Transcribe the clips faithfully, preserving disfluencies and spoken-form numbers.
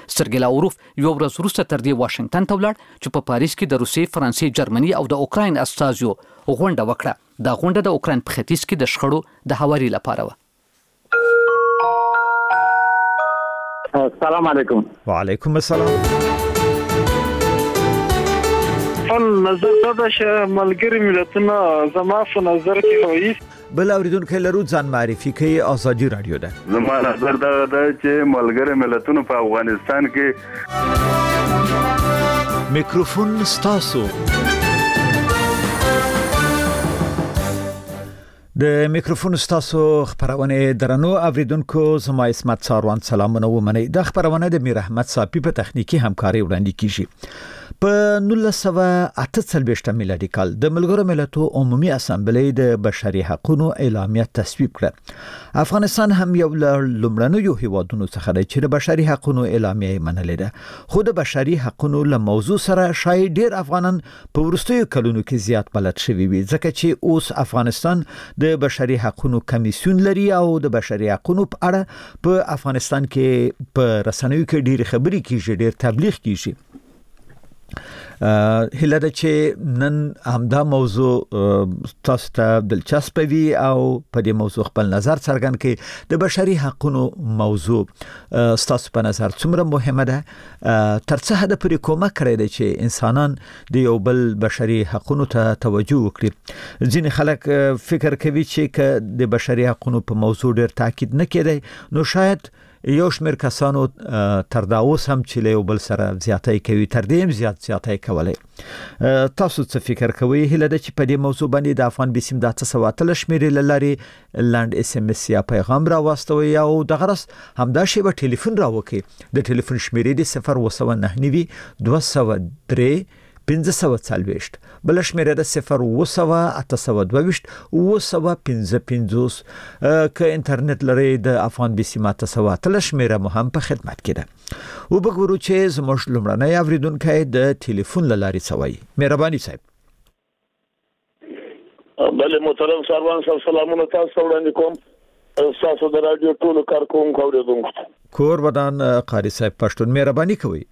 سرګی لاوروف یو ورځ وروسته تر دې واشنگټن ته ولاړ چې په پاریس کې د روسیې، فرانسې، جرمني او د اوکراین استازیو غونډه وکړه. دا غونډه د اوکراین په ختیځ کې د شخړو د هواري لپاره و. السلام علیکم. وعلیکم السلام. خپل نظر دا چې ملګری ملتونه زما په نظر کې وایي. بل اوریدونکو لرو ځان معرفي کوي. آزادي رادیو ده. زما نظر دا ده چې ملګری ملتونه په افغانستان کې. میکروفون ستاسو. د میکروفون ستاسو خبرونه درنو اوریدونکو زما اسمت ساروان سلامونه ومنئ. د خبرونه د میر احمد صافي په تخنیکی همکاري وړاندې کیږي. په نولس سوه اته څلوېښت میلادي کال د ملګرو ملتونو عمومي اسامبلې د بشري حقوقو اعلامیه تصویب کړه. افغانستان هم یو لومړنیو هیوادونو څخه دی چې د بشري حقوقو اعلامیه منلې ده. خو د بشري حقوقو له موضوع سره شاید ډیر افغانان په ورستیو کلونو کې زیات بلد شوي وي، ځکه چې اوس افغانستان د بشري حقوقو کمیسیون لري او د بشري حقوقو په اړه په افغانستان کې په رسنیو کې ډیر خبري کیږي، ډیر تبلیغ کیږي. هله ده چې نن همدا موضوع تاسو ته دلچسپ وي او په دې موضوع خپل نظر څرګند کړئ. د بشري حقوقو موضوع تاسو په نظر څومره مهمه ده؟ تر څه حد پورې کومک کړی دی چې انسانان د یو بل بشري حقوقو ته توجه وکړي؟ ځینې خلک فکر کوي چې د بشري حقوقو په موضوع ډېر تاکید نه کېدی، نو شاید یو شمېر کسانو تر دا اوس هم چې له یو بل سره زیاتۍ کوي، تر دې هم زیات زیاتۍ کولی. تاسو څه فکر کوئ؟ هیله ده چې په دې موضوع باندې د افغان بیسیم د اته سوه اتلس شمېرې له لارې لنډ اس ام اس یا پیغام راواستوئ او دغه راز همدا شیبه ټلیفون راوکړئ. د ټلیفون شمېرې د صفر اووه سوه نهه نوي دوه سوه درې پنځه سوه څلوېښت، بل شمېره د صفر اووه سوه اته سوه دوه ویشت اووه سوه پنځه پنځوس. که انټرنیټ لرئ د افغان بیسیم اته سوه اتلس شمېره مو هم په خدمت کې ده. وبګورو چې زموږ لومړنی اوریدونکی د ټلیفون له لارې څه وایي. مهرباني صاحب. بله محترم سروان صاحب، سلامونه تاسو ته وړاندې کوم. تاسو د رادیو ټولو کارکوونکو اوریدونکو کور ودان قاری صاحب پښتون، مهرباني کوئ.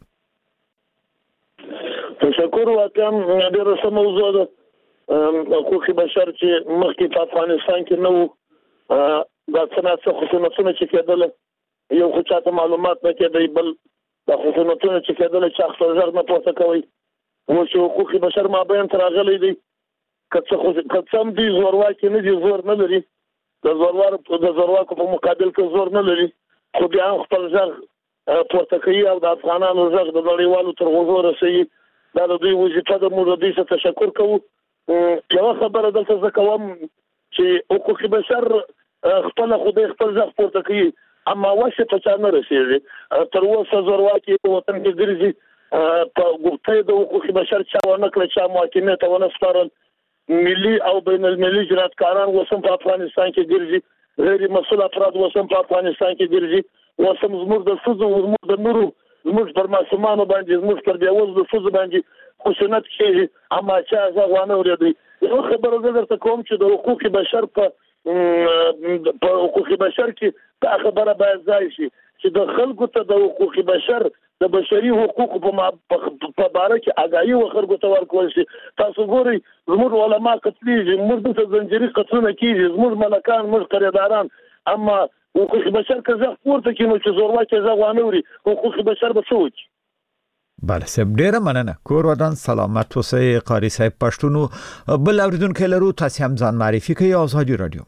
تشکر. واقعا ډېره ښه موضوع ده. حقوق بشر چې مخکې په افغانستان کې نه وو، دا څه ناڅه خصوصیتونه چې کېدل، یو خو چاته معلومات نه کېدی، بل دا خصوصیتونه چې کېدل چې خپل غږ نه پورته کوي. اوس چې حقوق بشر مابین ته راغلی دی، که څه هم دوی زورواکي نه دي، زور نه لري، د زورواکو د زورواکو په مقابل کې زور نه لري، خو بیا هم خپل غږ پورته کوي او د افغانانو غږ د نړیوالو تر غوږو رسوي. دا د دوی وظیفه ده. موږ د دوی څخه تشکر کوو. یوه خبره دلته زه کوم چې حقوق بشر خپله خدای خپل غږ پورته کوي، اما وسې په چا نه رسېږي. تر اوسه زورواکي په وطن کې ګرځي، په ګوتۍ د حقوق بشر چا ونه کړه، چا محاکمې ته ونه سپارل. ملي او بین المللي جنایتکاران اوس هم په افغانستان کې ګرځي، غیر مسؤل افراد اوس هم په افغانستان کې ګرځي. اوس هم زموږ د ښځو، زموږ د نورو، زموږ پر ماشومانو باندې، زموږ پر بېوزلو ښځو باندې خشونت کېږي، اما چا غږ وانه اورېدی. یوه خبره زه درته کوم چې د حقوق بشر په په حقوق بشر کې دا خبره باید ځای شي چې د خلکو ته د حقوق بشر د بشري حقوقو په باره کې آګاهي و خلکو ته ورکول شي. تاسو ګورئ زموږ علما قتلېږي، زموږ دلته زنجیري قتلونه کېږي، زموږ ملکان، زموږ قریداران، اما حقوق بشر که غږ پورته کړي نو چې زورواکي غږ وانه اوري، حقوق بشر به څه وکړي؟ بله صاحب، ډیره مننه. کور ودان سلامت اوسئ قاری صاحب پښتونو. بل اوریدونکی لرو، تاسو هم ځان معرفي کړئ. آزادي رادیو.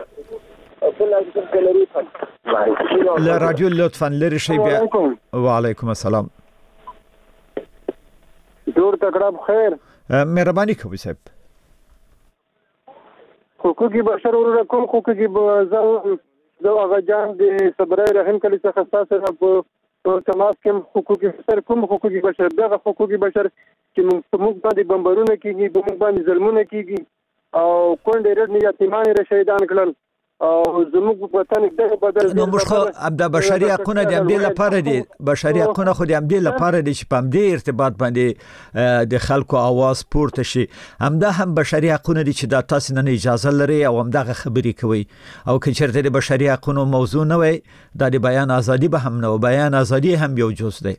له رادیو لطفا لرې شئ بیا. وعلیکم السلام. جوړ تکړه بخیر. مهرباني کوئ صاحب. حقوق بشر ورته کوم حقوق به زه هغه جان د صبرای رحیم کلی څخه تاسو په تماس کې حقوق بشر کوم حقوق بشر دغه حقوق بشر چې موږ باندې بمبارونه کیږي، موږ باندې ظلمونه کیږي او کونډې رډ نه یتیمان را شهیدان کړل او زموږ وطن دغه بدل نو موږ خو د بشري حقوقو د امدې لپاره دي بشري حقوقو خو د امدې لپاره دي چې په امدې ارتباط باندې د خلکو आवाज پورته شي همدا هم بشري حقوقو دي چې د تاسو نه اجازه لري او همدغه خبرې کوي او که چېرته د بشري حقوقو موضوع نه وي د بیان ازادي به هم نه بیان ازادي هم یو جز دی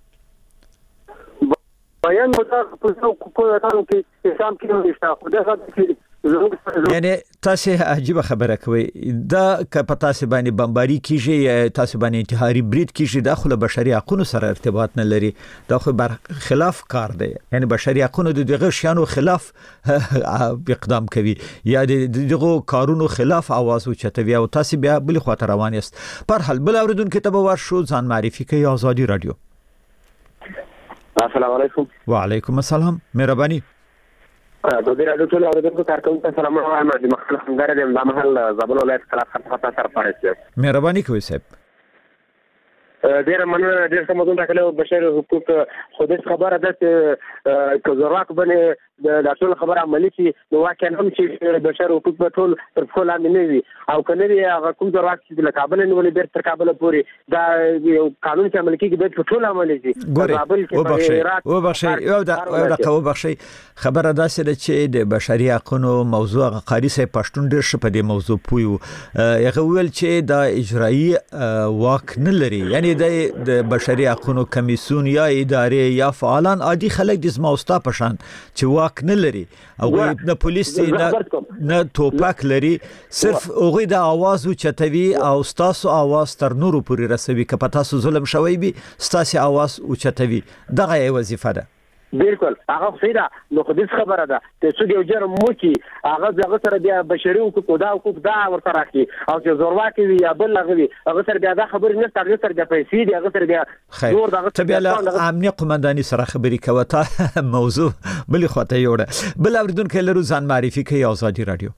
بیان مطابق په کومه راو کې اسلام کې نشته خو دا چې یعنی تاسو عجیب خبره کوي دا که په تاسو باندې بمباري کیږي یا تاسو باندې انتحاري برید کیږي دا خو له بشري حقوقو سره ارتباط نه لري دا خو بر خلاف کار دی یعنی بشري حقوقو د دغه شیانو خلاف اقدام کوي یا دغه کارونو خلاف आवाज اوچتوي او تاسو بیا بل خو ته روان یاست پر حال بل اوریدونکو ته به ورشو ځان معرفي کوي آزادي رادیو. السلام علیکم. وعلیکم السلام. مهرباني. د دې راډیو ټول اوریدونکو کارکونکو سلام وایم د مخکله څنګه د امام محل زابل ولایت خلاف خطا سره پاره مهرباني کوي صاحب. ډیر مننه ډیر سمون راکړل بشر حقوق خو د خبره ده چې کزراک باندې د ټول خبره عملي چې نو واقعا هم چې بشر حقوق په ټول تر ټول امنه وي او کنه هغه کوم دراک چې د کابل نه ولې بیر تر کابل پورې دا یو قانون چې عمل کیږي د ټول عملي شي کابل کې او بخشي او دا او بخشي خبره ده چې د بشري حقوقو موضوع قاری سه پښتون ډیر شپه د موضوع پویو هغه ویل چې دا اجرایی واک نه لري یعنی د بشري حقوقو کمیسیون یا ادارې یا فعالان عادي خلک د زموستا پشان چې واک نه لري او نه پولیس نه نه توپک لري صرف اوغه د आवाज او چتوي او ستاسو आवाज تر نورو پورې رسوي که پتا سو ظلم شوی بي ستاسو आवाज او چتوي دغه وظیفه ده. بالکل هغه فیدا نو خو دې خبره ده چې څو یو جرم مو چې هغه دغه سره بیا بشري حقوق دا حقوق دا ورته راکړي او چې زورواکي وي یا بل هغه هغه سره بیا دا خبرې نه ترغه سره د پیسې دی هغه سره بیا زور دغه ته بیا امنیه قومنداني سره خبرې کوي ته موضوع بل خواته یوړه بل اوریدونکو لرو ځان معرفي کوي آزادي رادیو.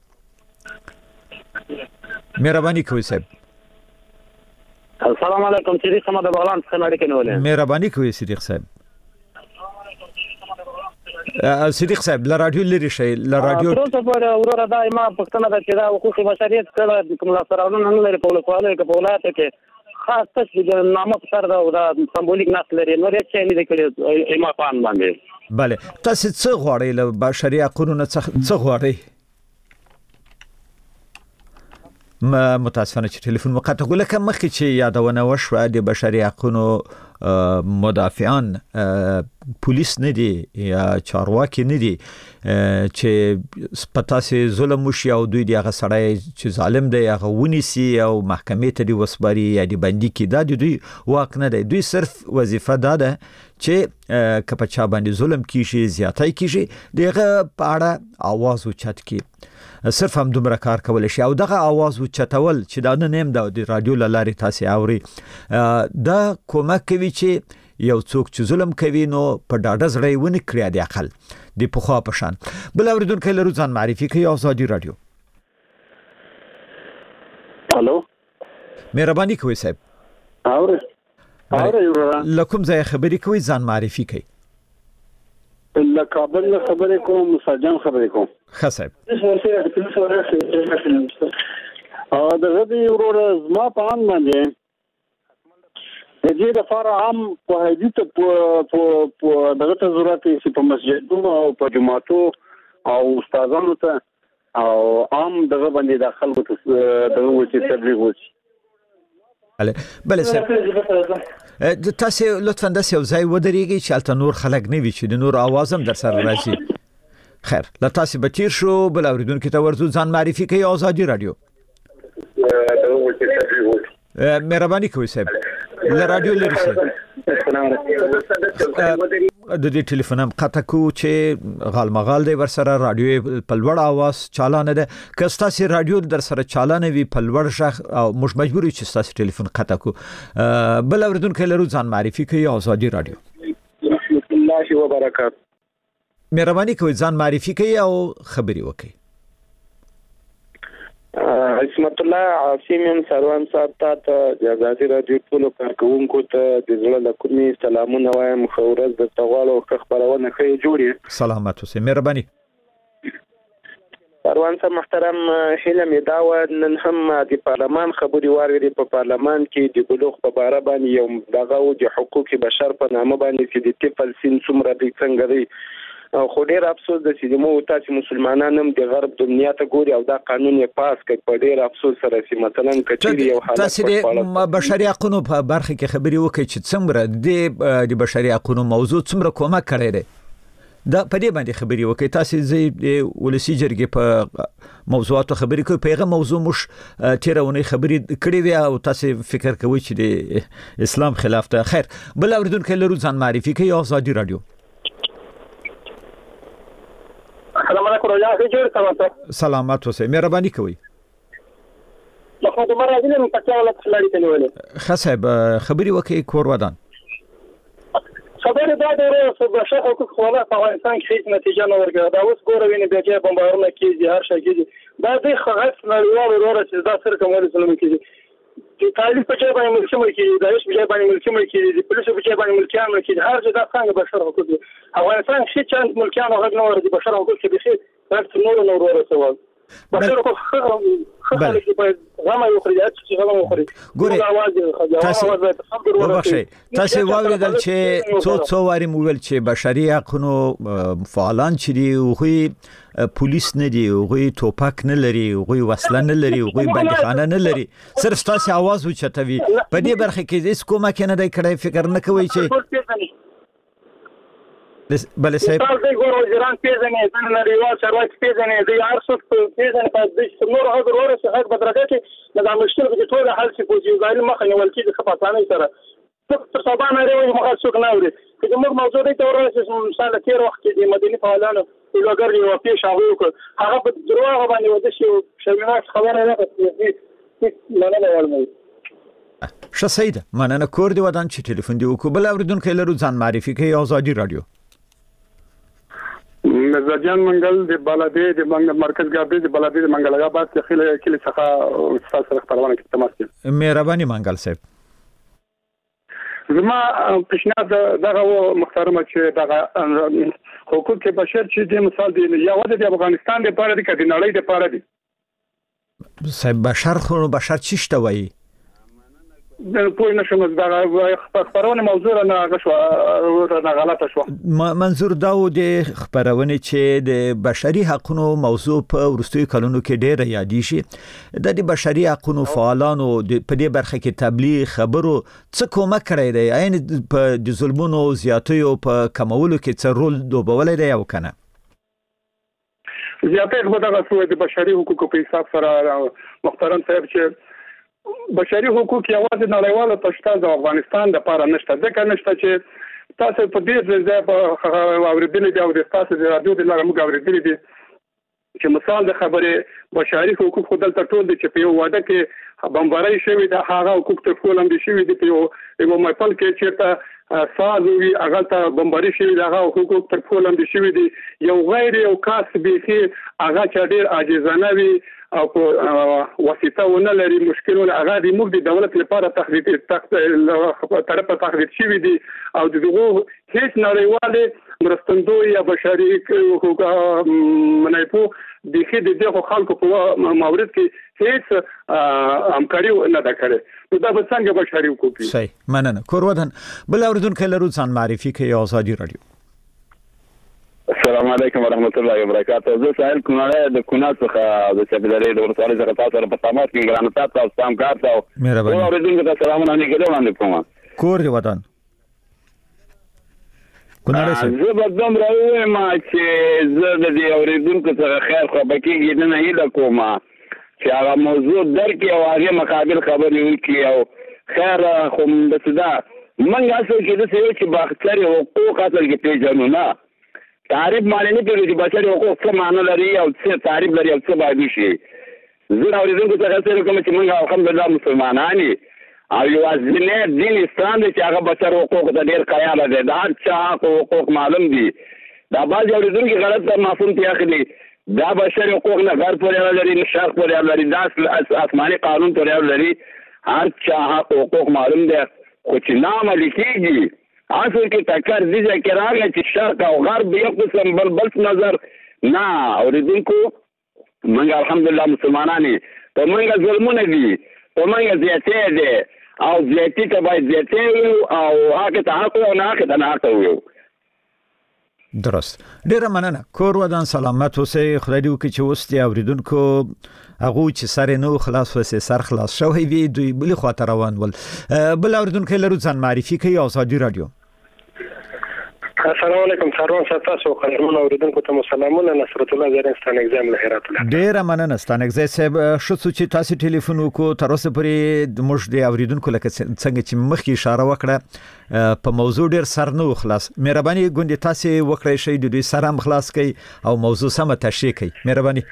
مهرباني کوي صاحب. السلام علیکم صدیق احمد بغلان څخه اړیکه نیولې. مهرباني کوي صدیق صاحب. صدیق صاحب ل رادیو لري شي ل رادیو تاسو په اورره دایمه پښتنه د چې دا حقوق بشریت کله کوم لا سراونه نه لري په ولکواله کې په ولایت کې خاص څه د نامه په سر دا سمبولیک نقل لري نو ریڅ نه لیکلي ایما پان باندې bale تاسو څه غواړئ له بشري حقوقو نه څه غواړئ؟ ما متاسفانه چې ټلیفون مقاطع ګل کم مخکې چې یادونه وشوه د بشري حقوقو مدافعان پولیس نه دي یا چارواکي نه دي چې پتاسي ظلم وشي او دوی دی هغه سړی چې ظالم دی هغه ونیسي او محکمې ته دی وسپاري یا دی بندي کی دا دوی واک نه دی دوی صرف وظیفه ده ده چې کپچا باندې ظلم کیږي زیاتای کیږي دغه پاړه आवाज اوچت کی صرف هم دومره کار کول شي او دغه आवाज اوچتول چې دا نه نیم د رادیو لاري تاسو اوري دا کومک کوي چې یو څوک چې ظلم کوي نو په ډاډه زړی ونی کړی دی عقل دی په خوا پشان بل اوریدونکو لرو ځان معرفي کوي آزادي رادیو. الو مهرباني کوي صاحب. اوره اوره لکم ځای خبرې کوي ځان معرفي کوي. له کابل نه خبرې کوم مساجم خبرې کوم. ښه صاحب. او دغه دی وروره زما په ان باندې د دې لپاره عام په هدي ته په په دغه ته ضرورت چې په مسجدونو او په جماعتو او استادانو ته او عام دغه باندې د خلکو ته دغه وچې تبلیغ وشي. بله بله صاحب تاسو لطفا د یو ځای ودرېږئ چې الته نور خلک نه وي چې د نور आवाज هم در سره راځي. خیر لا تاسو بچیر شو بل اوریدونکو ته ورزو ځان معرفي کوي آزادي رادیو. مهرباني کوي صاحب ل رادیو لري شي د دې ټلیفون هم قطع کو چې غال مغال دی ور سره رادیو په لوړ आवाज چالانه ده که تاسو رادیو در سره چالانه وي په لوړ شخ او مش مجبور چې تاسو ټلیفون قطع کو بل اوریدونکو لرو ځان معرفي کوي آزادي رادیو. بسم الله وبرکاته. مهرباني کوي ځان معرفي کوي او خبري وکړي. عصمت الله عاصم سروان صاحب ته د آزادي رادیو ټول کارکونکو ته د زړه له کومي سلامونه وایم خو ورځ د تغوالو خبرونه خې جوړي. سلامات اوسئ مهرباني. سروان صاحب محترم، هیله مې دا و نن هم د پارلمان خبري واورېدې. په پارلمان کې د بلوغ په باره باندې یو دغه او د حقوق بشر په نامه باندې چې د طفل سن څومره دی څنګه دی، خو ډېر افسوس د چې مو تاسو مسلمانان هم د غرب دنیا ته ګوري او دا قانون یې پاس کړ په ډېر افسوس سره چې مثلا کچېري یو حالت تاسو د بشري حقوقو په برخه کې خبري وکړي چې څومره د بشري حقوقو موضوع څومره کومک کړی دی، دا په دې باندې خبري وکړي. تاسو زه ولسی جرګې په موضوعاتو خبري کوي، پیغه موضوع مش تیرونه خبري کړې وي او تاسو فکر کوي چې د اسلام خلاف ده. خیر، بل اوردونکو لرو ځان معرفي کوي. آزادي رادیو. السلام علیکم رجا خجر تمام سلامات اوسئ، مهرباني کوئ. محمد عمر عادل من پکتیا ولایت خلاری تنولې خصب خبري وکي کور ودان خبره دا ډېره څه بشر حقوق خواله په افغانستان کې هیڅ نتیجه نه ورکړه. دا اوس ګوره ویني بیا چې بمبارونه کیږي، هر شي کیږي. دا د خغص نړیوال وروره چې دا سره کومه ظلم کیږي. د تعلیف په ځای باندې ملکی ملکی د هیڅ په ځای باندې ملکی ملکی د پولیسو په ځای باندې ملکیان ملکی هر ځای دا څنګه بشر حقوق دي. افغانستان هیڅ چند ملکیان هغه نه ورته بشر حقوق کې به هیڅ نور نور ورسول. بشر حقوق خلک په غما یو خري چې غما وخري ګوري تاسو وبخښئ تاسو واوریدل چې څو څو واري مویل چې بشري حقوقو فعالان چې دی او پولیس نه دی او توپک نه لري او وسله نه لري او بندخانه نه لري، صرف تاسو आवाज وچتوي په دې برخه کې هیڅ کومه کنه دی کړی فکر نه کوي چې بل صاحب تاسو د ګورو ایران پیژنې د نړیوال شرایط پیژنې د ارشد پیژنې په دې نور هغه ورسره حق بدرګه کې د مشکل په ټول حل شي په ځای مخه نیول کېږي خپاتانه سره تر سبا نه لري مخه څوک نه اوري چې موږ موضوع دې ته ورسې مثال تیر وخت کې د مدني فعالانو لوګر یو پیښ هغه هغه په دروغ باندې ود شي شوینات خبره نه کوي نه نه ولمي ش سید مننه کور دی ودان چې ټلیفون دی وکړه. بل اوردونکو لرو ځان معرفي کوي. آزادي رادیو. نزاجان منګل د بلدې د منګل مرکز ګابې د بلدې د منګل آباد د خله کلی څخه استاد سره خبرونه کې تماس کړ. مهرباني منګل صاحب. زما پیشنهاد دغه محترمه چې دغه حقوق بشر چې د مثال دی یا وځي د افغانستان لپاره د کډي نړۍ لپاره دی. صاحب بشر خو بشر چی شته وایي؟ د پوه نشم دا خبرونه موضوع نه غشو نه غلطه شو. منظور دا و د خبرونه چې د بشري حقوقو موضوع په ورستوي کلونو کې ډېر یادې شي. د بشري حقوقو فعالانو په دې برخه کې تبلیغ خبرو څه کومک کړی دی، یعنی په د ظلمونو زیاتیو په کمولو کې څه رول دوبولای دی او کنه؟ زیاتې په دغه څه د بشري حقوقو په حساب سره محترم صاحب چې بشري حقوق یوازې نړیواله پښتا د افغانستان د لپاره نشته. ځکه نشته چې تاسو په دې ځای په اوریدلې دی او د تاسو د رادیو د لاره موږ اوریدلې دي چې مثال د خبره بشري حقوق خو دلته ټول دي چې په یو واده کې بمبارۍ شوې ده، هغه حقوق تر ټولو هم دي شوې دي. په یو یو مپل کې چې ساز وي هغه ته بمبارۍ شوې ده، هغه حقوق تر ټولو هم دي شوې دي. یو غیر یو کاس به هغه چې ډېر عاجزانه وي او په واسطه ونه لري مشکلونه هغه د موږ د دولت لپاره تخریب تخت طرفه تخریب شوی دي او دغه هیڅ نړیواله مرستندوی یا بشري حقوق منایپو د خې د خلکو په مورد کې هیڅ همکاري نه ده کړې. نو دا به څنګه بشري حقوق دي؟ صحیح مننه. کور ودان بل اوردونکو لرو ځان معرفي کوي. آزادي رادیو. السلام علیکم ورحمت الله وبرکاته. زه سائل کونړ د کونړ څخه د چبلري د ورسره څخه تاسو سره په تماس کې ګران تاسو سلام کارتاو. مهرباني. او ورته ته سلامونه نه کېدو باندې کوم. کور دی ودان. کونړ سره زه به دوم راوې ما چې زه د دې اوریدونکو سره خیر خو بکیږي نه نه کوم چې هغه موضوع درکې او هغه مقابل خبرې وکړي او خیر خو د صدا منګه څه چې د څه چې باختر حقوق اصل کې پیژنو نه تعریف معنی نه کوي چې بشري حقوق څه معنی لري او څه تعریف لري او څه باید شي. زه اوریدونکو څخه سره کوم چې موږ الحمدلله مسلمانان او یو ځینې دین اسلام چې هغه بشر حقوق د ډېر قیاله ده، دا چا حقوق معلوم دي. دا باز اوریدونکو غلط مفهوم ته اخلي. دا بشر حقوق نه غیر پورې لري نه شرق پورې لري، دا آسماني قانون پورې لري. هر چا حقوق معلوم ده خو چې نام لیکيږي اصل کې تکر دي چې راغی چې شرق او غرب یو قسم بل بل نظر نه اوریدونکو موږ الحمدلله مسلمانان په موږ ظلمونه دي په موږ زیاتې دي او زیاتې ته باید زیاتې وي او حق ته حق او نه حق ته نه حق وي. درست. ډیره مننه. کور ودان سلامت اوسئ. خدای دې وکړي چې اوس دې اوریدونکو هغه چې سره نو خلاص وسه سر خلاص شوی وي دوی بل خاطر روان ول. بل اوریدونکو لرو ځان معرفي کوي او ازادي رادیو. السلام علیکم سروان تاسو قهرمان اوریدونکو ته سلامونه. نصرت الله زرین ستان ایگزام له هرات الله. ډیره مننه ستان ایگزام صاحب. شو چې تاسو ټلیفون وکړو تر اوسه پرې د موږ د اوریدونکو لکه څنګه چې مخکې اشاره وکړه په موضوع ډیر سر نو خلاص. مهرباني ګوندې تاسو وکړئ شي د دوی سره هم خلاص کړئ او موضوع سم تشریح کړئ. مهرباني.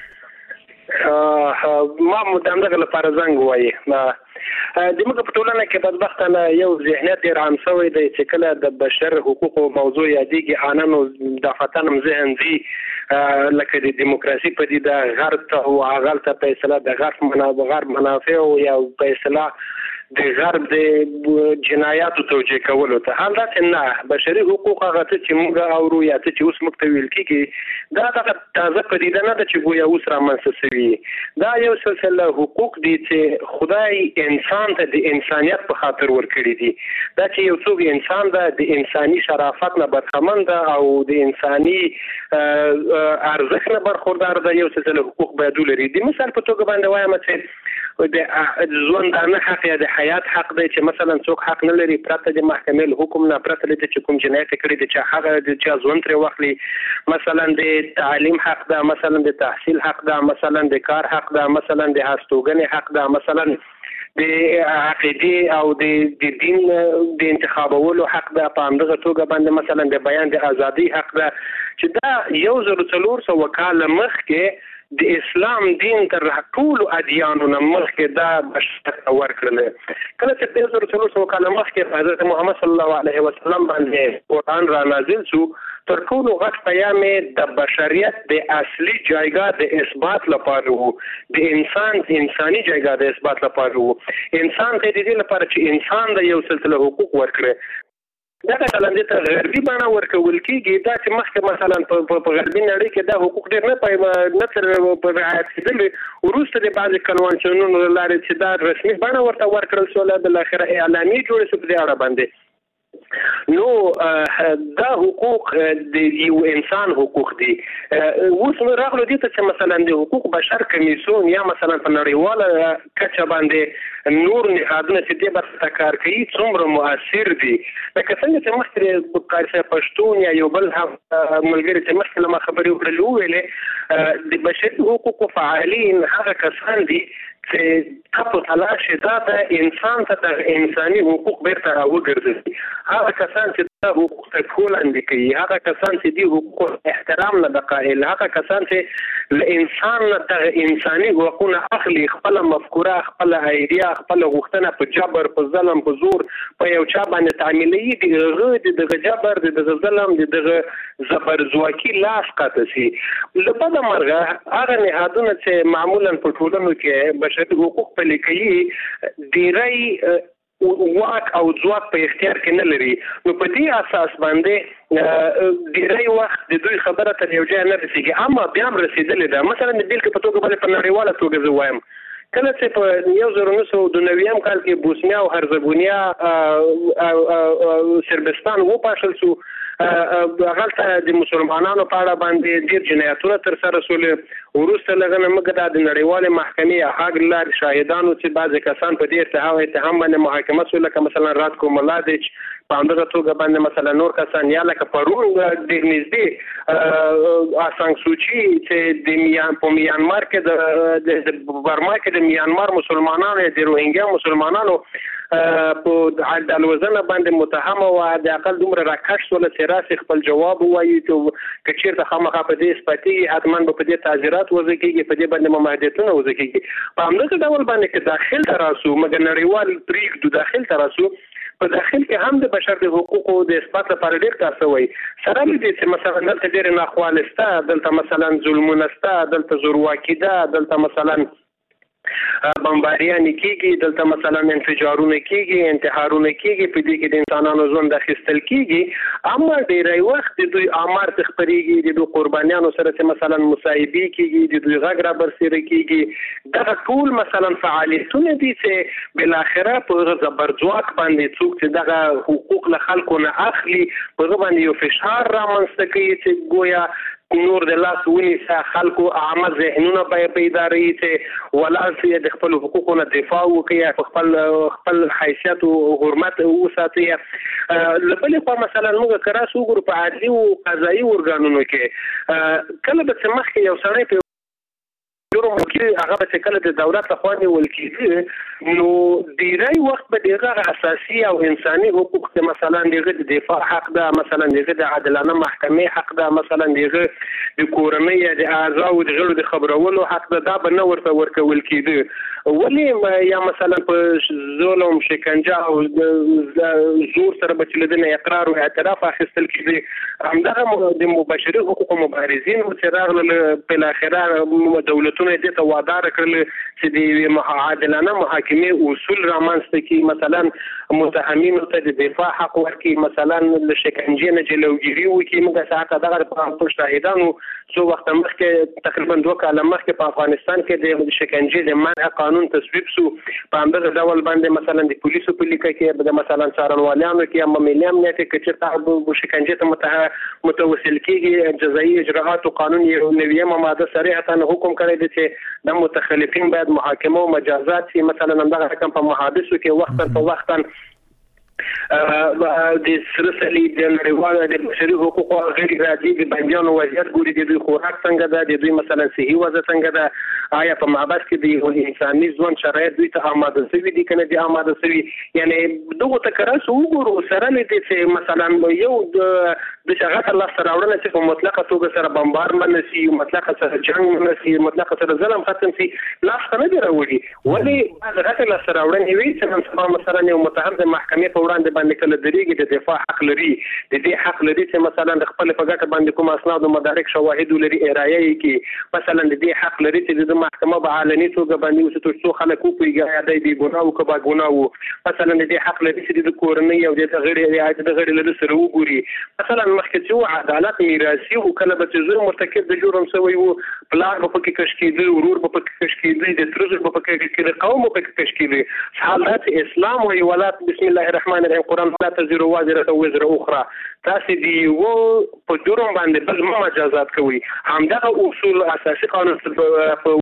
ما مدام دغه لپاره زنګ وایي. د موږ په ټولنه کې بدبختانه یو ذهنیت ډیر عام شوی دی چې کله د بشر حقوقو موضوع یادېږي انانو د فتنم ذهن دی لکه د دیموکراسي په دې د غرب او غلطه فیصله د غرب منافع غرب منافع او یو فیصله د غرب د جنایاتو توجیه کولو ته حالت نه بشري حقوق هغه چې موږ اورو یا چې اوس موږ ته ویل کیږي دا د تازه پدیده نه ده چې ګویا اوس را منځ شوی. دا یو سلسله حقوق دي چې خدای انسان ته د انسانیت په خاطر ورکړي دي. دا چې یو څوک انسان ده د انساني شرافت نه برخمن ده او د انساني ارزښت نه برخوردار ده. یو سلسله حقوق باید ولري. د مثال په توګه باندې وایم چې د ژوندانه حق یا د حیات حق دی چې مثلا څوک حق نه لري پرته د محکمې له حکم نه پرته له چې کوم جنایت کړی دی چې هغه د چا ژوند ترې واخلي. مثلا د تعلیم حق ده، مثلا د تحصیل حق ده، مثلا د کار حق ده، مثلا د هستوګنې حق ده، مثلا د عقیدې او د دین د انتخابولو حق ده. په همدغه توګه باندې مثلا د بیان د ازادي حق ده چې دا یو زر څلور سوه کاله مخکې د اسلام دین تر ټولو ادیانو نه مخکې دا بشر ورکړل. کله چې د زر څلور سوه کاله مخکې حضرت محمد صلی الله علیه وسلم باندې قرآن را نازل شو تر ټولو غټ پیام د بشریت د اصلي جایګاه د اثبات لپاره وو، د انسان انساني جایګاه د اثبات لپاره وو. انسان ته د دې لپاره چې انسان د یو سلسله حقوق ورکړي. دا کله ته غربي بڼه ورکول کېږي. دا چې مخکې مثلا په غربي نړۍ کې دا حقوق ډېر نه پای نه تر رعایت کېدلې وروسته د بعضې کنوانسیونونو له لارې چې دا رسمي بڼه ورته ورکړل شوله بالاخره اعلامیې جوړې شوې په دې اړه باندې. نو دا حقوق د یو انسان حقوق دي. اوس نو راغلو دي ته چې مثلا د حقوق بشر کمیسیون یا مثلا په نړیواله کچه باندې نور نهادونه چې دې برخه کار کوي څومره مؤثر دي. لکه څنګه چې مخکې قاضي پښتون یا یو بل هم ملګري چې مخکې له ما خبرې وکړلې وویلې د بشري حقوقو فعالین هغه کسان دي چې تاسو تلاش دا د انسان ته د انساني حقوق بیرته راوګرځي. هغه کسان چې دا حقوق ته ټولنډ کوي، هغه کسان چې دی حقوق احترام نه قائل، هغه کسان چې له انسان د انساني حقوقونه اخلي، خپل مفکوره، خپل ایډیا، خپل غوښتنه په جبر، په ظلم، په زور په یو چا باندې تعمیلي دي. هغه د جبر، د ظلم، د زبرځواکي لاس قاطع شي. لپاره مرغه هغه نهادونه چې معمولا په ټولنو کې بشري حقوق پلي کوي ډیری واک او ځواک په اختیار کې نه لري. نو په دې اساس باندې ډیری وخت د دوی خبره تر یو ځای نه رسیږي، اما بیا هم رسیدلې ده. مثلا د بیلګې په توګه باندې په نړیواله توګه زه وایم کله چې په یو زر نهه سوه دوه نوي کال کې بوسنیا او هرزګونیا سربستان وپاشل شو، هغلته د مسلمانانو په اړه باندې ډېر جنایتونه ترسره شول. وروسته له هغه نه موږ د نړیوالې محکمې هاګ له لارې شاهدانو چې بعضې کسان په دې اتهام اتهام باندې محاکمه شول، لکه مثلا راتکو ملادیچ، په همدغه توګه باندې مثلا نور کسان، یا لکه پرون ډېر نږدې آسانګ سوچي چې د میان په میانمار کې د برما کې د میانمار مسلمانانو د روهینګیا مسلمانانو په الوزنه باندې متهمه و، د اقل دومره راکش شول چې راسي خپل جواب وایي چې کچیر ته خامخا په دې سپاتي حتما به په دې تعزیرات وځي کېږي، په دې باندې مماهدتونه وځي کېږي. په همدغه ډول باندې کې داخل ته راسو مګر نړیوال پریږدو داخل ته راسو په داخل کې هم د بشر د حقوقو د اثبات لپاره ډېر کار شوی. سره له دې چې مثلا دلته ډېرې ناخوالې شته، دلته مثلا ظلمونه شته، دلته زورواکي ده، دلته مثلا بمباریان کیږي دلته مثلا انفجارونه کیږي انتحارونه کیږي په دې کې د انسانانو ژوند اخیستل کیږي اما ډیری وخت دوی امر تخبريږي د دوی قربانیانو سره مثلا مصاحبي کیږي د دوی غږ را برسېره کیږي دا ټول مثلا فعالیتونه دي چې بل اخره په زبرځواک باندې څوک چې دغه حقوق له خلکو نه اخلي په باندې یو فشار را منځته کوي چې گویا نور د لاس ونیسه خلکو عامه ذهنونه به پیدا رہی چې ولاسي د خپل حقوقو نه دفاع وکړي خپل خپل حیثیت او حرمت وساتي لبلې په مثلا موږ کراس وګورو په عادي او قضایي ورګانونو کې کله به مخکې یو سړی جرم کې هغه چې کله د دولت لخوا نیول کېږي نو ډیری وخت به دغه اساسي او انساني حقوق ته مثلا دغه د دفاع حق ده مثلا دغه د عادلانه محکمې حق ده مثلا دغه د کورنۍ د اعضاء او د غړو د خبرولو حق ده دا به نه ورته ورکول کېږي ولې یا مثلا په ظلم شکنجه او زور سره بچلدنه اقرار او اعتراف اخیستل کېږي همدغه د مباشري حقوق مبارزین او چې راغله په اخره دولت دې ته وعده کړل چې د عادلانه محاکمې اصول رامنځته کړي مثلا متهمینو ته د دفاع حق ورکړي مثلا د شکنجې نه جلوګیري وکړي موږ ساعت دغه په شاهدانو څو وخت مخکې تقریبا دوه کاله مخکې په افغانستان کې د شکنجې د منع قانون تصویب شو په همدغه ډول باندې مثلا د پولیسو په لیکه کې د مثلا څارنوالانو کې هم مليام نه کې چې تاسو شکنجې ته متوسل کېږي جزایي اجراءات او قانون یو نویمه ماده صریحه حکم کړی چې د متخلفین باید محاکمه او مجازات شي مثلا همدغه رقم په محادثو کې وخت په وخت د سرسلی د نړیوالو د بشري حقوقو غیر رادي د بنديانو وضعیت ګوري د دوی خوراک څنګه ده د دوی مثلا صحي وضع څنګه ده آیا په معبد کې د انساني ژوند شرایط دوی ته آماده شوي دي کنه دي آماده شوي یعنی دغه تکرار وګورو سره لدې چې مثلا یو د شغات الله سره وړاندې چې په مطلقه توګه سره بمبار منسي مطلقه سره جنگ منسي مطلقه سره ظلم ختم شي لاس نه دی راوړي ولی هغه الله سره وړاندې وي چې مثلا یو متهم د محکمې په وړاندې باندې کله درېږي د دفاع حق لري د دې حق لري چې مثلا د خپل په ګټه باندې کوم اسناد او مدارک شواهد لري ارایه کې مثلا د دې حق لري چې د محکمه په علني توګه باندې وسو څو خلک په یاد دی ګناه او کبا ګناه مثلا د دې حق لري چې د کورنۍ او د غیر رعایت د غیر له سره وګوري مثلا مخکې چې عدالت میراثي او کله به چې زور مرتکب د جرم شوی وو پلان په کې کش کېدل ورور په کې کش کېدل د ترزه په کې کېدل قوم په کې کش کېدل حالات اسلام او ولات بسم الله الرحمن الرحیم قرآن لا تزر وازره وزر اخرى تاسو دی وو په جرم باندې بل مجازات کوي همدغه اصول اساسي قانون په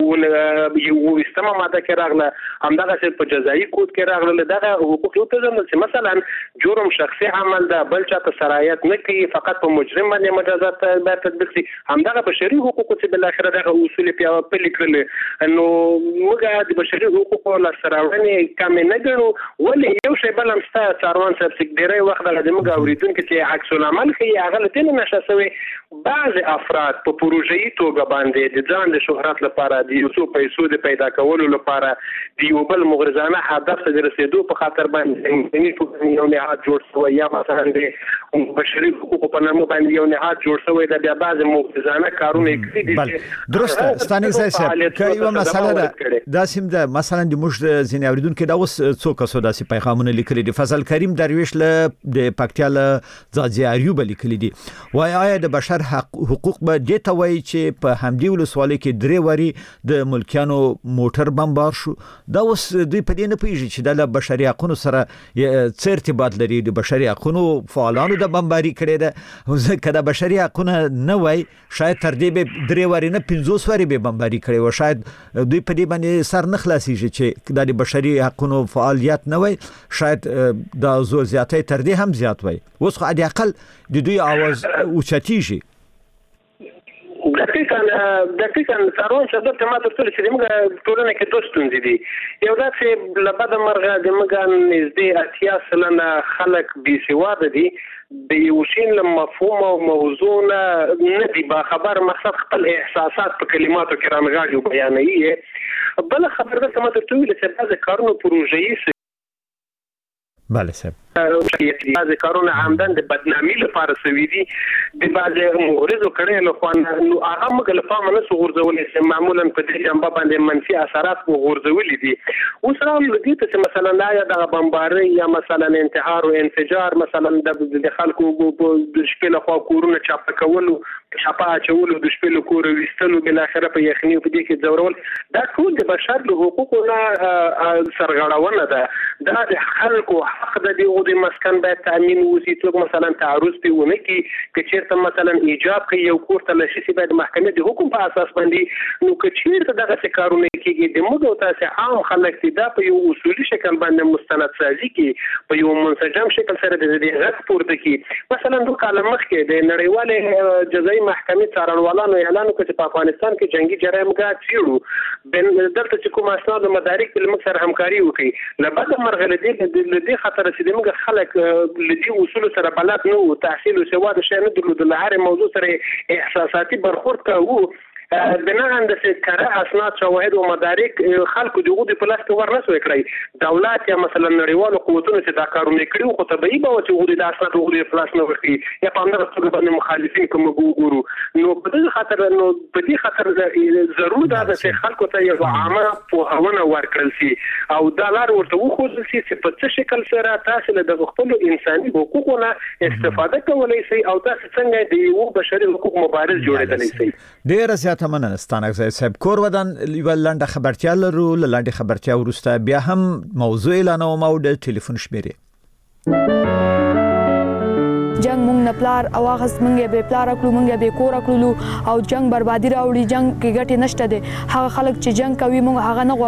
یو استمه ماده کې راغله همدغه په جزایي کود کې راغله دغه حقوق یو ته چې مثلا جرم شخصي عمل ده بل چاته سرایت نه کوي فقط په مجرم باندې مجازات به تطبیق شي همدغه بشري حقوق چې بل اخر دغه اصول په لیکل نو موږ د بشري حقوقو له سراوړنې کم نه ګڼو ولې یو شی بل هم ستاسو څاروان صاحب چې ډیری وخت د موږ اوریدونکو چې عکس العمل کوي هغه له تل نشه شوی بعض افراد په پروژې توګه باندې د ځان د شهرت لپاره د یو څو پیسو د پیدا کولو لپاره د یو بل مغرضانه هدف ته رسیدو په خاطر باندې یو نهاد جوړ شوی یا مثلا د بشري حقوقو په نامه باندې یو نهاد جوړ شوی د بیا بعض مغرضانه کارونه کوي بل درسته ستانه صاحب کایو مسله ده دا سیم ده مثلا د موږ ځینې اوریدونکو دا اوس څو کسو داسې پیغامونه لیکلي دي فضل کریم درویش له د پکتیا له ځاځي ایوب لیکلي دي وای آیا د بشر حقوق به د ته وای چې په همدې ولسوالۍ کې درې وری د ملکیانو موټر بمبار شو دا اوس دوی په دې نه پیږي چې د بشري حقوقو سره څه ارتباط لري د بشري حقوقو فعالانو د بمباري کړي ده ځکه د بشري حقوقو نه وای شاید تر دې به درې وری نه پنځوس وری به بمباري کړي و شاید دوی په دې باندې سر نه خلاصيږي چې د بشري حقوقو فعالیت نه وای شاید د زور زیاتې تر دې هم زیات وای اوس خو د اقل د دوی आवाज اوچتیږي دقیقاً دقیقاً څارون چې د ماته ټول چې موږ ټولنه کې دوه ستونزې دي یو دا چې لبد مرغه د موږ نږدې اتیا سلنه خلک بي سواده دي د یو شی له مفهوم او موضوع نه دي با خبر مقصد خپل احساسات په کلماتو کې رانغاړي او بیانوي بل خبر ده چې ماته ټول چې بعض کارونه پروژې بله صاحب بعض کارونه عمدن د بدنامي لپاره سوي دي د بعض مغرضو کړي له خوا نو هغه موږ له پامه نه غورځولې چې معمولا په دې جنبه باندې منفي اثرات غورځولې دي. اوس راول دي چې مثلا لا یا د بمباري یا مثلا انتحار او انفجار مثلا د خلکو د شپې له خوا کورونه چاپ کولو چاپا چولو د شپې له کور وستلو بل اخره په یخني په دې کې ځورول دا ټول د بشر له حقوقو نه سرغړونه ده. دا د خلکو حق د دې د مسکن باید تامین وسی څوک مثلا تعرض پیونه کی که چیرته مثلا ایجاب کوي یو کور ته لشي باید محکمه د حکم په اساس باندې نو که چیرته دغه کارونه کیږي د موږ تاسو عام خلک دا په یو اصولي شکل باندې مستند سازي کی په یو منسجم شکل سره د دې غږ پورته کی. مثلا دوه کال مخکې د نړیوال جزایي محکمې څارنوالانو اعلان وکړ چې په افغانستان کې جنگي جرایم غاټ چیړو بن دلته چې کوم اسناد مدارک په لمک سره همکاري وکړي لبد مرغله دې د دې خطر چې موږ خلک لدی اصول سره بلد نو تحصیل او سواد شي نه درلود له هر موضوع سره احساساتي برخورد کوو بناء د کره اسناد شواهد او مدارک خلکو دغه د پلاستیک ورنسو کړی دولت یا مثلا نړیوالو قوتونو چې دا کارونه کړي خو طبيعي به چې وګړي د اسناد او د پلاستیک نو وکړي یا په اندر څه باندې مخالفین کوم ګورو نو په دې خاطر نو په دې خاطر ضرور دا چې خلکو ته یو عامه پوهاونه ورکړل شي او دا لار ورته وخوځل شي چې په څه شکل سره تاسو له خپل انساني حقوقو نه استفاده کولای شئ او تاسو څنګه د یو بشري حقوق مبارز جوړېدلی شئ. ډیر تمنه ستانک زای صاحب کور ودان ولنده خبرتیا لرو لاندې خبرتیا ورسته بیا هم موضوع اعلانوم او د ټلیفون شمیره جنگ مونږ نه پلار او هغه مونږ به پلار کړو مونږ به کور کړو او جنگ بربادي راوړي جنگ کې ګټه نشته ده هغه خلک چې جنگ کوي مونږ هغه نه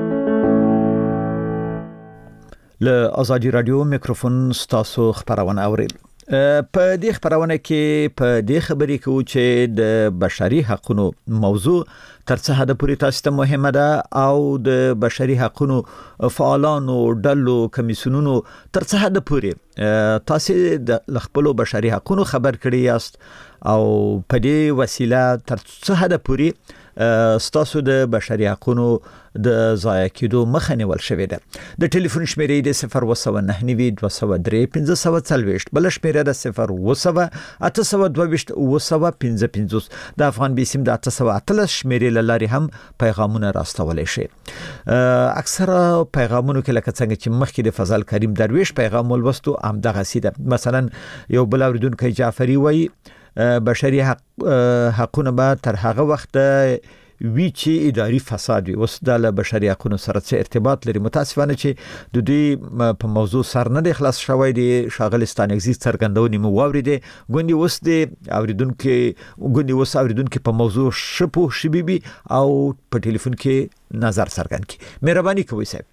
غواړو. له ازادي رادیو میکروفون ستاسو خبرونه اوري په دې خبرونه کې په دې خبرې کې چې د بشري حقوقو موضوع تر څه حد پورې تاسو ته مهمه ده او د بشري حقوقو فعالانو ډلو کمیسیونونو تر څه حد پورې تاسو د خپل بشري حقوقو خبر کړی یاست او په دې وسیله تر څه حد پورې ستاسو د بشري حقوقو د ضایع کېدو مخه نیول شوې ده. د ټلیفون شمیرې د صفر و سو نه نوي دوه سو درې پنځه سو څلوېښت بل شمیره د صفر و سو اته سو دوه ویشت و سو پنځه پنځوس د افغان بیسیم د اته سو اتلس شمیرې لاري هم پیغامونه راستولای شي. اکثره پیغامونو کې لکه څنګه چې مخکې د فضل کریم درویش پیغام ولوستو هم دغه سیده مثلا یو بل اوریدونکو جعفری وای بشري حق حقونه به تر هغه وخت وی چې اداري فساد وي اوس د بشري حقوقو سره څه ارتباط لري. متاسفانه چې د دوی په موضوع سر نه خلاص شوی دی شاغلستان اگزیست څرګندونې مو واوریدي ګوندي اوس د اوریدونکو ګوندي اوس اوریدونکو په موضوع شپو شبيبي او په ټلیفون کې نظر څرګند کی. مهرباني کوئ صاحب.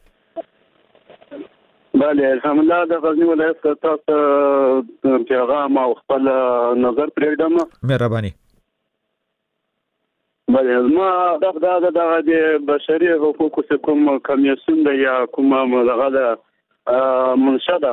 بله الحمد لله د غزنی ولایت تاسو پیغام او خپل نظر پرېږدم. مهرباني. بله ما دغه دغه د بشري حقوقو کوم کمیسیون دی یا کوم دغه د منشده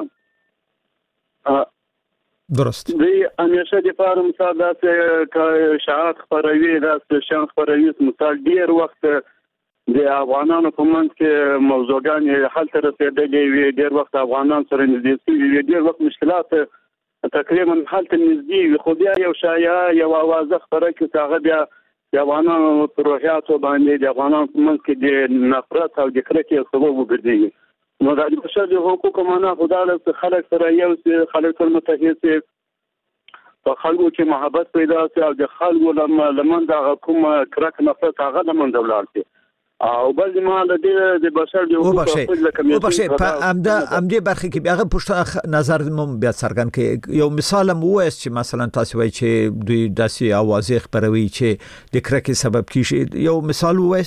درست دی همیشه د فارم ساده چې شاعت خبروي د شان خبروي مثال ډیر وخت د افغانانو په منځ کې موضوعګان حل تر رسیدلې وي ډیر وخت افغانان سره نږدې وي ډیر وخت مشکلات تقریبا حل ته نږدې وي خو بیا یو شایعه یو आवाज خبره کې هغه بیا د افغانانو روحیاتو باندې د افغانانو په منځ کې د نفرت او د کرکې سبب وګرځي. نو د بشري حقوقو معنا خدای خلک سره یو خلک سره متحد سي په خلکو کې محبت پیدا سي او د خلکو لمن د کوم کرک نفرت هغه لمن دولت سي او بل ما د دې د بشر دی او بشه په امده امده برخه کې هغه پښتو نظر مو بیا څرګند کې یو مثال مو وایي چې مثلا تاسو وایي چې دوی داسې اوازې خبروي چې د کرکې سبب کیږي یو مثال وایي.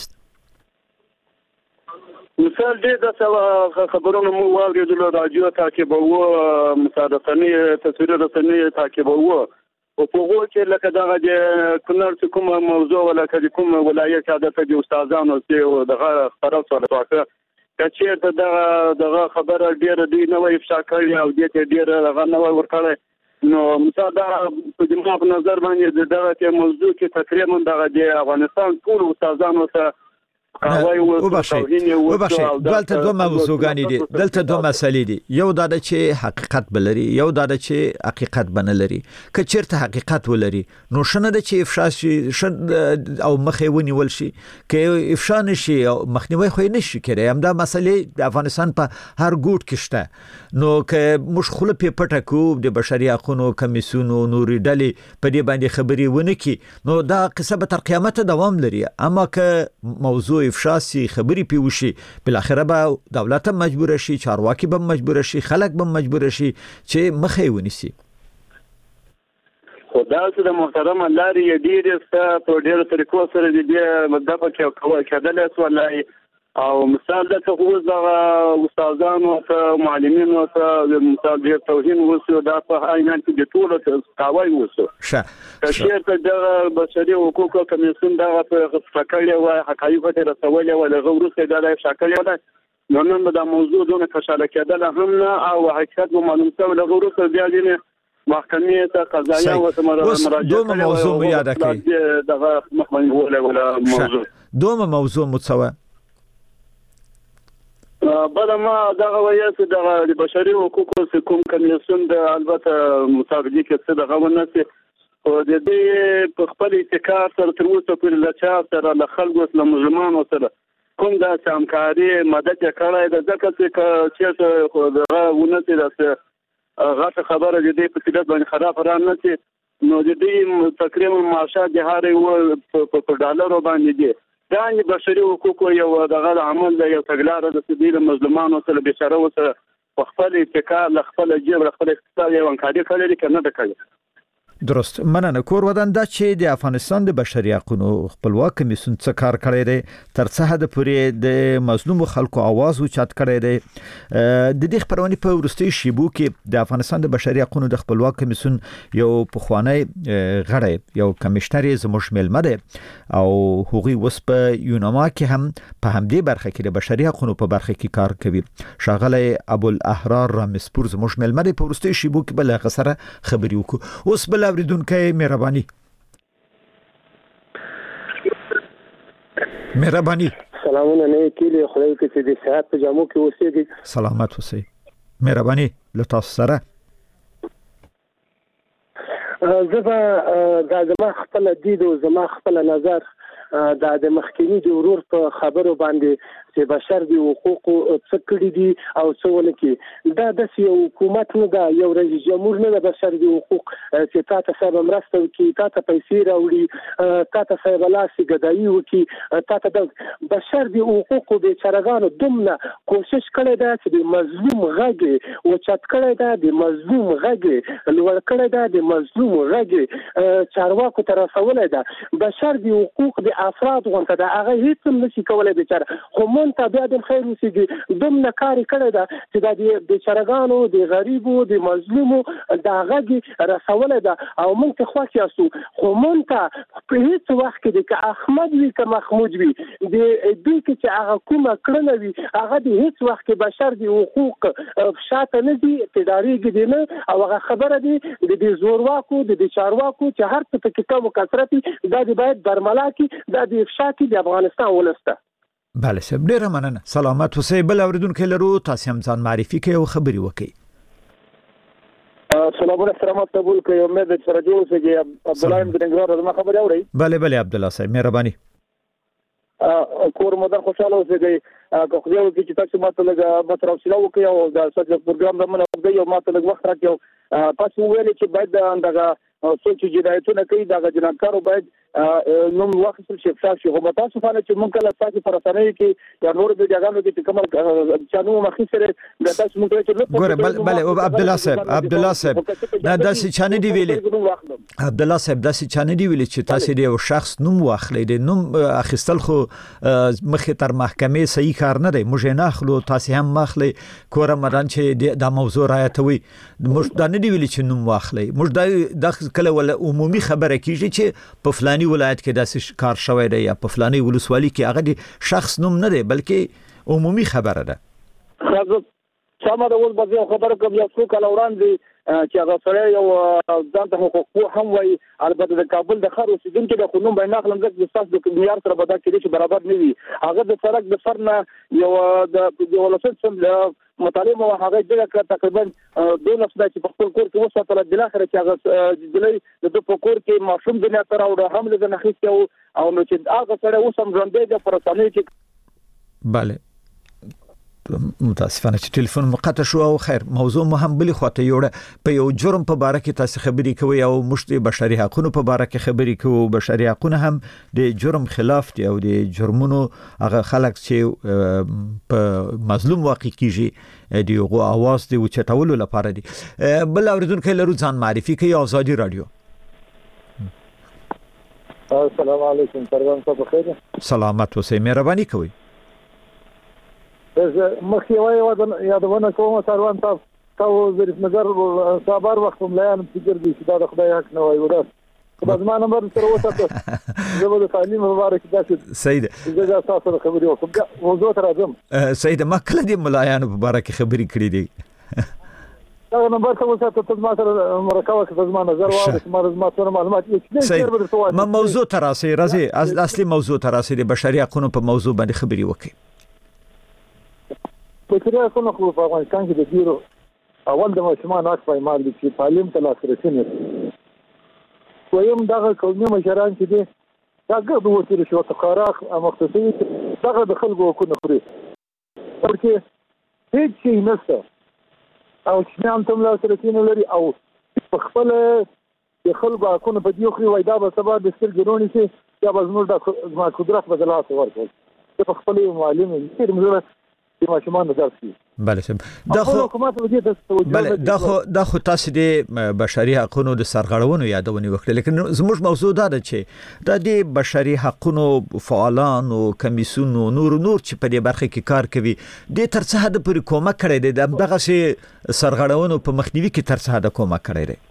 مثال دې د خبرونو مو واورېدل راډیو تعقیبوه مساعدتنی تصویر رسنی تعقیبوه او په هغه کې لکه دغه د کونړ چې کوم موضوع ولکه د کوم ولایت عادت دي استادانو چې دغه خبره سره توګه کچې ته دغه دغه خبره ډیره دی نو افشا کوي او دې ډیره دغه نو ورکړي نو مساعده په دې په نظر باندې دغه موضوع کې تقریبا دغه د افغانستان ټول استادانو ته قاوی او توهین او دلته دوه موضوعګانی دي دلته دوه مسلې دي یو دا چې حقیقت بلري یو دا چې حقیقت بنلري که چیرته حقیقت ولري نو شنه د چې افشا شي او مخې ونیول شي که افشا نشي او مخنیوي خو نشي کېږي همدا مسلې د افغانستان په هر ګوټ کې شته نو که مشخله په پټه کو د بشري حقوقو کمیسیون نوري ډلې په دې باندې خبري ونه کی نو دا قصه به تر قیامت دوام لري اما که موضوع افشا سي خبري پیوشي بل اخره به دولت مجبور شي چارواکي به مجبور شي خلک به مجبور شي چې مخې ونیسي خدای ته د محترم الله ری ډیر ست په ډیر طریقو سره دې مدافع کې کېدل سوالای او مثال د تخوز د استادانو او معلمینو او مثال د توهین وسو د په عینان کې د ټول قواوی وسو شه شیر ته د بشري حقوقو کمیسیون د فکرې او حقایق ته رسولې او د غوړو د لای شکل ولا نو نن د موضوع دونه کښاله کېدل هم نه او حقیقت معلوم څو د غوړو سره بیا دي محکمې ته قضایا او مراجعه دوه موضوع مو یاد کړئ دغه مخمن ولا ولا موضوع دوه موضوع متسوه بل ما دغه وایي دغه د بشري حقوقو کوم کمیسیون د البته مطابقي کې څه دغه ونسي او د دې په خپل اتکار سره تر اوسه پورې لا چا سره له خلکو سره مجرمانو سره کوم د همکاري مدد کړای د ځکه چې خو دغه ونسي د غاټه خبره د دې په تدبیر باندې خراب را نشي نو د دې تقریبا معاشات د هاري و په ډالر باندې دي دا د بشري حقوقو یو دغه عمل د یو تګلار د سیدل مظلومانو سره بشاره وسره خپل اتکا خپل جیب خپل اقتصاد یو انکاري کړی کنه د کړی درست مننه کور ودان دا چې د افغانستان د بشري حقوقو خپلواک کمیسیون څخه کار کړی دی تر څه حد پورې د مظلوم خلکو आवाज اوچت کړی دی د دې خبرونه په ورستي شیبو کې د افغانستان د بشري حقوقو د خپلواک کمیسیون یو پخوانی غړی یو کمشنر زموږ ملمه دی او هغوی وس په یوناما کې هم په همدې برخه کې د بشري حقوقو په برخه کې کار کوي شاغله ابو الاحرار رامسپور زموږ ملمه دی په ورستي شیبو کې بل غسره خبري وکړو اوس بل اوریدونکو مهرباني مهرباني سلامونه نه کیلي خدای کې دې صحت په جامو کې اوسېږي سلامت اوسئ مهرباني لطف سره زما د زما خپل دید او زما خپل نظر د د مخکینی د ورور په خبرو باندې چې بشر دی حقوق څه کړی دي او څه ونه کی دا د یو حکومت نه دا یو رئیس جمهور نه د بشر دی حقوق چې تاسو سره مرسته وکي تاسو پیسې راوړي تاسو سره لاسي ګدایي وکي تاسو د بشر دی حقوق به چرګانو دومره کوشش کړی دا چې د مظلوم غږ او چت کړی دا د مظلوم غږ لوړ کړی دا د مظلوم غږ چارواکو تر رسولای دا بشر دی حقوق د افراد غونډه دا هغه هیڅ نشي کولای بیچاره خو ته بیا د خیر وسیږي دومره کاری کړی دا چې د بیچارهګانو د غریبو د مظلومو د غږی رسوله ده او مونږ ته خوښ یاستو خو مونږ ته په هیڅ وخت کې د احمد وی که محمود وی د دې کې چې هغه کومه کړنه وی هغه د هیڅ وخت کې بشر د حقوق شاته نه دي تداریږي دي نه او هغه خبره دي د دې زورواکو د دې چارواکو چې هر څه په کتاب او کثرت دا دی باید برملا کی دا د افشا کی د افغانستان ولسته بله سب ډیره مننه سلامت اوسئ بل اوریدونکو لرو تاسو هم ځان معرفي کړئ او خبري وکړئ سلامونه سلامات قبول کړئ امید سره جوړ شئ عبد الله بن نګران زما خبري اورئ بله بله عبد الله صاحب مهرباني کور مدار خوشاله اوسئ که خو یو چې تاسو ماته لږه متر اوسئ او کې او د سوچ پروګرام دمنه وګړي او ماته لږ وخت راکړو تاسو ویل چې باید دغه سوچ جدایتونه کوي دغه جنکارو باید نوم واخیستل شي افشا شي خو تاسو فعلا چې مونږ کله تاسو پر رسنۍ کې یا نور د جګانو کې کوم چانو مخې سره د تاسو مونږ چې ګوره بل بل عبد الله صاحب عبد الله صاحب نه داسې چانه دی ویلې عبد الله صاحب داسې چانه دی ویلې چې تاسو د یو شخص نوم واخلې د نوم اخیستل خو مخې تر محکمې صحیح کار نه دی موږ نه اخلو تاسو هم مخلې کوره مدان چې د موضوع رايتوي موږ دا نه دی ویلې چې نوم واخلې موږ د کله ول عمومي خبره کیږي چې په فلاني ولایت کې داسې کار شوی دی یا په فلاني ولسوالۍ کې هغه د شخص نوم نه دی بلکې عمومي خبره ده خاصه سمه د ول بځه خبره کوم یو څوک لوران دي چې هغه سره یو ځان ته حقوق هم وای البته د کابل د خار اوسیدونکو د قانون بین اخلم د استاس د معیار سره بدل کړي چې برابر نه وي هغه د سرک د فرنه یو د یو لسم مطالعه مو هغه د تقریبا دوه لسم چې په خپل کور کې وساتل د اخر چې هغه د دې د پکور کې ماشوم دنیا تر او د حمله د نخښ او نو چې هغه سره وسم ژوندې د پرسانې چې bale متاسفانه چې ټلیفون مقطع شو او خیر موضوع مهم بلی خواته یوړه په یو جرم په باره کې تاسو خبرې کوي او مشت بشري حقوقو په باره کې خبرې کوي بشري حقوقو هم د جرم خلاف دی او د جرمونو هغه خلک چې په مظلوم واقع کیږي دی غو आवाज دی او چټولو لپاره دی بل اوریدونکو لرو ځان معرفي کوي آزادي رادیو السلام علیکم پروان صاحب بخیر سلامت اوسئ مهرباني کوئ مخکې وای یادونه کوم سروان صاحب تاسو ظریف نظر صابر وخت مليان فکر دي چې دا خدای حق نه وای ورته خدای زما نمبر سره وساته زه به تعلیم مبارک تاسو سید زه تاسو خبري وکم موضوع تر اعظم سید ما کله دې ملایانو مبارک خبري کړې دي دا نمبر ته وساته ته ما سره مرکه وکړه زما نظر واده ما زما سره معلومات یې ما موضوع تراسي راځي اصلي موضوع تراسي د بشري حقوقو په موضوع باندې خبري وکړي په کړه کومه خو په افغانستان کې د ډیرو اول د مشمان حق پایمال دي چې تعلیم ته لاسرسي نه کوم دغه قومي مشران چې دي دا ګډ وته شو تقراق مختصي دغه د خلکو کو نه خوري ورته هیڅ شي نشته او چې هم تم لاسرسي نه لري او په خپل د خلکو کو نه په دیو خري وای دا به سبا د ستر ګرونی شي یا به زموږ د قدرت بدلات ورکړي په خپل معلم چې موږ د ماشومان نظر شي بله سم دا خو حکومت ودی د بله دا خو دا خو تاسو د بشري حقوقو د سرغړونو یادونه وکړه لیکن زموږ موضوع دا ده چې د دې بشري حقوقو فعالان او کمیسیون نور نور چې په دې برخه کې کار کوي د تر څه حد پورې کومک کړی دی دغه سي سرغړونو په مخنیوي کې تر څه حد کومک کړی دی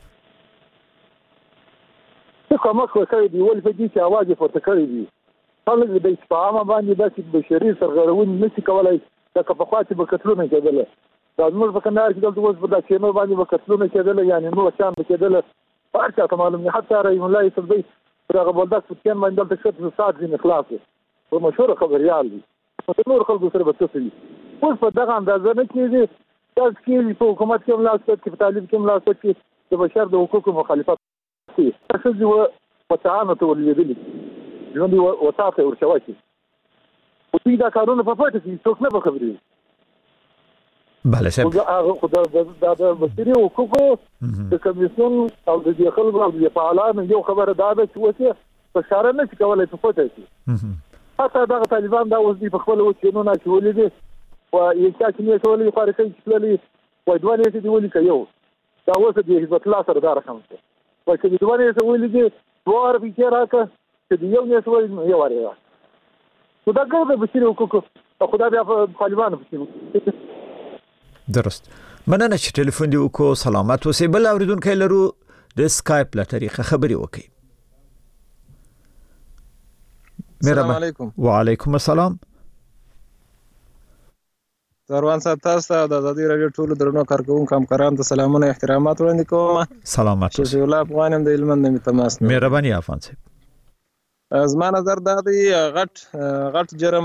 څه کومک کوي دی ول په دې چې आवाज پورته کړی دی خلک د اسپام باندې د بشري سرغړونې نشي کولای دا په خاطر به کتلونه کېدل دا موږ په کندهار کې دلته اوس په داسې نو باندې به کتلونه کېدل یعنی نو شان به کېدل هرڅه ته معلوم نه حتی رحم الله صدی هغه بلدک فتیان باندې دلته څه ساعت نه خلاص او مشهور خبريال دي په نور خلکو سره به څه اوس په دغه اندازه نه کېږي تاسو کې په حکومت کې ملاتړ کې په طالب کې ملاتړ کې د بشر د حقوقو مخالفت کوي تاسو یو متعامل ولېدلی ژوند وساته ورچوي او دې دا کارونه په پټه کې څوک نه خبري bale سم خو دا د بشري حقوقو د کمیسیون او د خلکو او د فعالانو یو خبره دا ده چې وڅه په شاره نه کولای په پټه کې حتی دا طالبان دا اوس دې په خپل وچینو نه چولې دي او یو چې نه چولې خاري کې چلې وای دوه نه دي ولي کوي دا اوس دې حزب الله سره دا رقم څه وای چې دوه نه ولي دي دوه به راکه چې یو نه سوال یو واره خدا ګرځي بشري حقوقو خدا بیا په طالبانو پېښو درست مننه چې ټلیفون دی وکړو سلامت اوسئ بل اوریدونکو لرو د سکایپ له طریقه خبري وکړي السلام علیکم وعلیکم السلام زروان صاحب تاسو د آزادي رادیو ټولو درنو کارکونکو همکارانو ته سلامونه احترامات وړاندې کوم سلامت اوسئ الله افغانم د علمند می تماس مهرباني افغان صاحب زما نظر دا دی غټ غټ جرم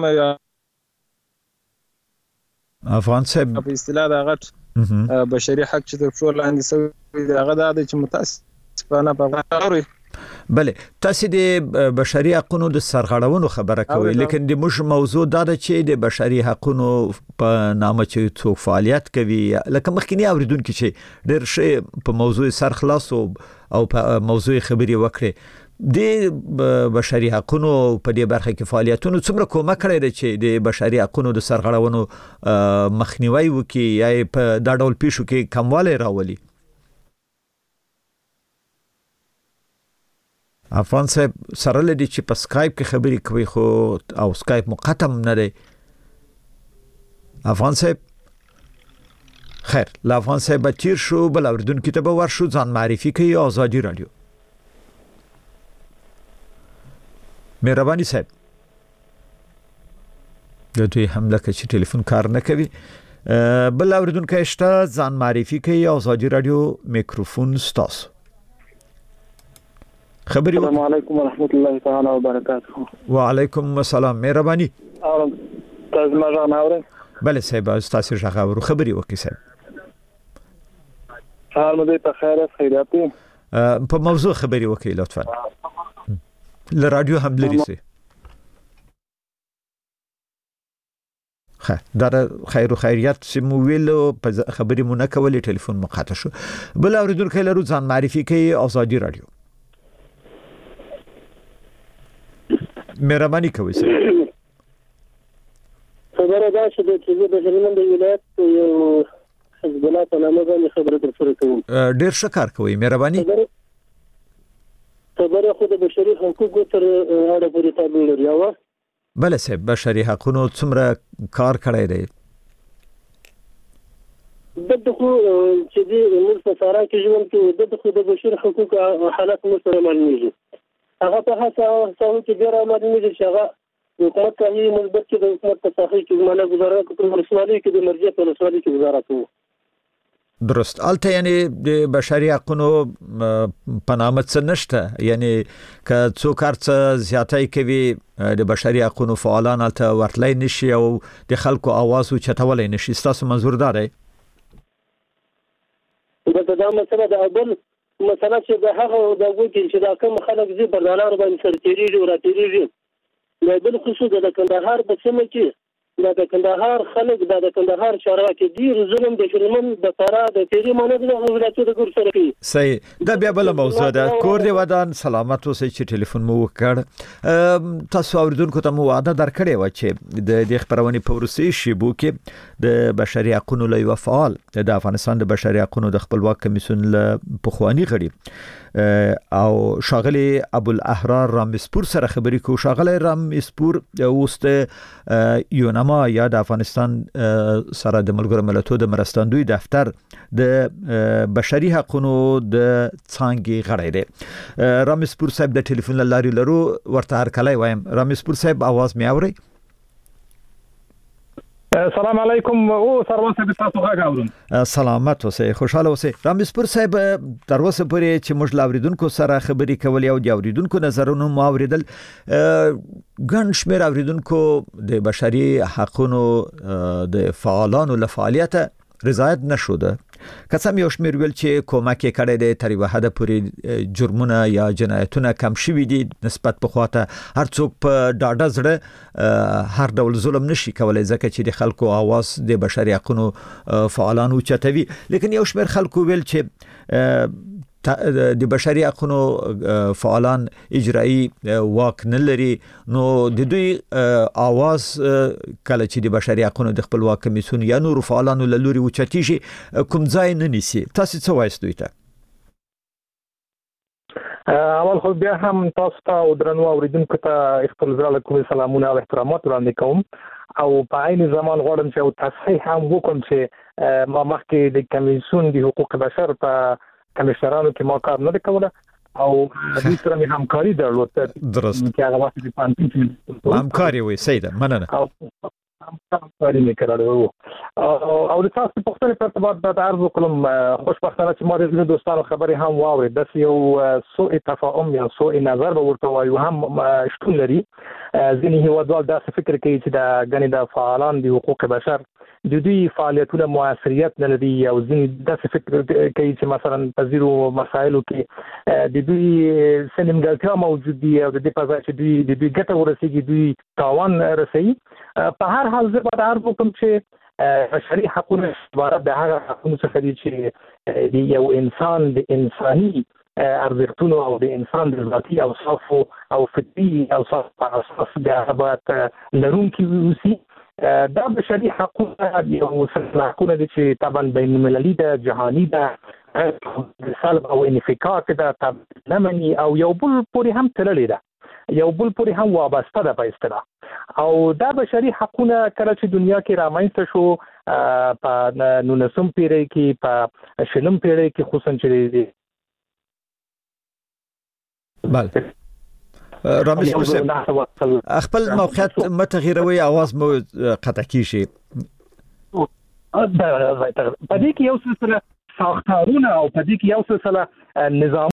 افغان صاحب په اصطلاح دا غټ بشري حق چې د ټول لاندې سوی دی هغه دا دی چې متاسفانه په غاوري بله تاسو د بشري حقوقو د سرغړونو خبره کوي لیکن د مش موضوع دا ده چې د بشري حقوقو په نامه چې څوک فعالیت کوي لکه مخکینی اوریدونکو چې ډېر شی په موضوع سر خلاص او په موضوع خبري وکړي د بشري حقوقو په دې برخه کې فعالیتونو څومره کومک کړی دی چې د بشري حقوقو د سرغړونو مخنیوي وکړي یا په دا ډول پیښو کې کموالی راولي افغان صاحب سره لدی چې په سکایپ کې خبري کوي خو او سکایپ مقطم نه دی افغان صاحب خیر لا افغان صاحب تیر شو بل اوریدونکو ته به ورشو ځان معرفي کوي آزادي رادیو مهرباني صاحب د دوی هم لکه چې ټلیفون کار نه کوي بل اوریدونکو شته ځان معرفي کوي ازادي رادیو میکروفون ستاسو خبري السلام علیکم ورحمت الله تعالی وبرکاته وعلیکم السلام مهرباني تاسو ما جان اورئ بله صاحب تاسو ښه خبرو خبري وکړئ صاحب حال مو دې په خیر خیریت په موضوع خبري وکړئ لطفا ل رادیو هم لري سي خه دا خیر او خیریت سمو ویلو په خبري مونږ کولې ټلیفون مقاطع شو بل اوریدونکو لرو ځان معرفي کوي ازادي رادیو مهرباني کوئ سر خبره دا چې د هلمند ولایت یو حزب الله په نامه باندې خبره ترسره کوم ډیر ښه کار کوي مهرباني خبره خو د بشري حقوقو تر اړه پورې تعلق لري او بله صاحب بشري حقوقو څومره کار کړی دی دغه خو چې د موږ په سارا کې ژوند کوو دغه خو د بشري حقوقو حالت مو سره معلومیږي هغه په هڅه ساو چې ډیر معلومیږي چې هغه حکومت کوي مثبت چې د حکومت په صحیح کې مالا گزاره کوي ولسوالۍ کې د مرجع په ولسوالۍ کې گزاره کوي درست البته یعنی د بشري حقوقو په نامه څه نشته یعنی که څوک هرڅه زیاتای کوي د بشري حقوقو فعالان البته ورتلای نشي او د خلکو आवाज او چتولای نشي تاسو منظور داره دا د مسله د اول مثلا چې د هغه د وګړي چې دا کوم خلک زی بردالار باندې سرتيري او راتيري د بل خصوص د کندهار په سیمه کې د کندهار خلک د کندهار چارواکي ډیر ظلم د شرمن د فرا د تیری مانه د ولایتونو د ګور سره کوي صحیح دا بیا بل موضوع ده کور دی ودان سلامت اوسئ چې ټلیفون مو وکړ تاسو اوریدونکو ته مو وعده درکړې و چې د دې خبرونه په ورسي شیبو کې د بشري حقوقو لوی فعال د افغانستان د بشري حقوقو د خپلواک کمیسیون له پخوانی غړي او شاغلی ابو الاحرار رامسپور سره خبرې کو شاغلی رامسپور اوست یونما یا د افغانستان سره د ملګرو ملتونو د مرستندوی دفتر د بشري حقوقو د څنګه غړی دی رامسپور صاحب د ټلیفون لاري لرو ورته هر کله وایم رامسپور صاحب आवाज مې اوري السلام علیکم او سروان صاحب تاسو غاورم سلامت اوسئ خوشاله اوسئ رامسپور صاحب تر اوسه پورې چې موږ لاوریدونکو سره خبرې کولې او د اوریدونکو نظرونه مو اوریدل ګڼ شمېر اوریدونکو د بشري حقوقو د فعالانو له فعالیت رضایت نشوده قسم یو شمیر ویل چې کومک کړي د تری وحده پوری جرمونه یا جنایتونه کم شوي دي نسبت په خواته هر څوک په ډاډه زړه هر ډول ظلم نشي کولای ځکه چې د خلکو आवाज د بشري حقوقو فعالانو چتوي لیکن یو شمیر خلکو ویل چې د بشري حقوقو فعالان اجرایی واک نه لري نو د دوی आवाज کله چې د بشري حقوقو د خپلواک کمیسیون یا نور فعالانو له لوري وچتيږي کوم ځای نه نیسي تاسو څه وایي دوی ته اول خو بیا هم تاسو ته او درنو اوریدونکو ته خپل زړه کوم سلامونه او احترامات وړاندې کوم او په عین زمان غواړم چې تصحیح هم وکړم چې ما مخکې د کمیسیون د حقوق بشر په کمیشنرانو کې ما کار نه کوله او د سره مې همکاري درلوده درست چې هغه وخت په پانتین کې همکاري وي سیده مننه همکاري مې کړې او او د تاسو په خپل ارتباط د عرض وکړم خوشبختانه چې ما د دوستانو خبرې هم واورې د یو سوء تفاهم یا سوء نظر به ورته وایو هم شتون لري ځینې هیوادوال داسې فکر کوي چې د غني د فعالان د حقوق بشر د دوی فعالیتونه موثریت نه لري او ځینې داسې فکر کوي چې مثلا په زیرو مسایلو کې د دوی سنمګلتیا موجود دي او د دې په ځای چې دوی د دوی ګټه ورسېږي دوی تاوان رسېږي په هر حال زه به عرض وکړم چې بشري حقوقو عبارت د هغه حقوقو څخه دي چې د یو انسان د انساني ارزښتونو او د انسان د ذاتي اوصافو او فطري اوصاف په اساس د هغه لرونکي وسی دا بشري حقوق یو حقوقونه دي چې طبعا بین المللي ده جهاني ده سلب او انفکاک ده لمني او یو بل پورې هم تړلې ده یو بل پورې هم وابسته ده په اصطلاح او دا بشري حقوقونه کله چې دنیا کې رامنځته شو په نولسم پیړۍ کې په شلم پیړۍ کې خصوصا چې بله رامسپور صاحب خپل موقعیت متغیروي आवाज مو قطع کیږي په دې کې یو سلسله ساختارونه او په دې کې یو سلسله نظام